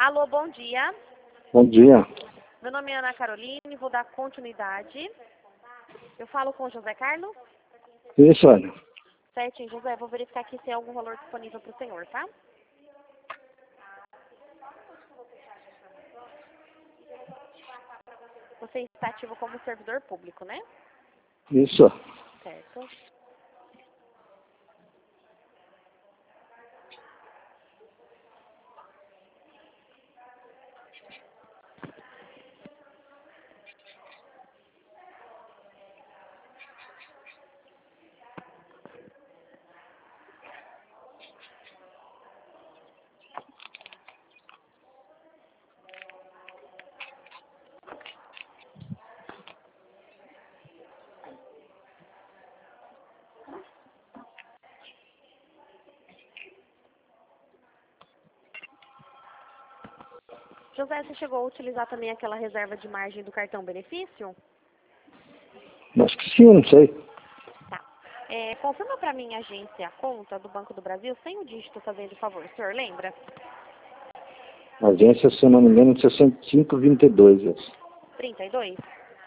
Alô, bom dia. Bom dia. Meu nome é Ana Caroline, vou dar continuidade. Eu falo com o José Carlos? Isso, olha. Certinho, José, vou verificar aqui se tem algum valor disponível para o senhor, tá? Você está ativo como servidor público, né? Isso. Certo. José, você chegou a utilizar também aquela reserva de margem do cartão benefício? Acho que sim, não sei. Tá. Confirma para mim a agência, a conta do Banco do Brasil, sem o dígito, fazendo favor. O senhor lembra? Agência, se eu não me engano, 6522. 32?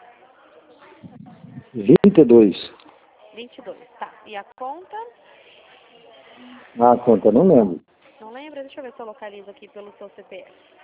22. 22, tá. E a conta? Ah, conta, não lembro. Não lembra? Deixa eu ver se eu localizo aqui pelo seu CPF.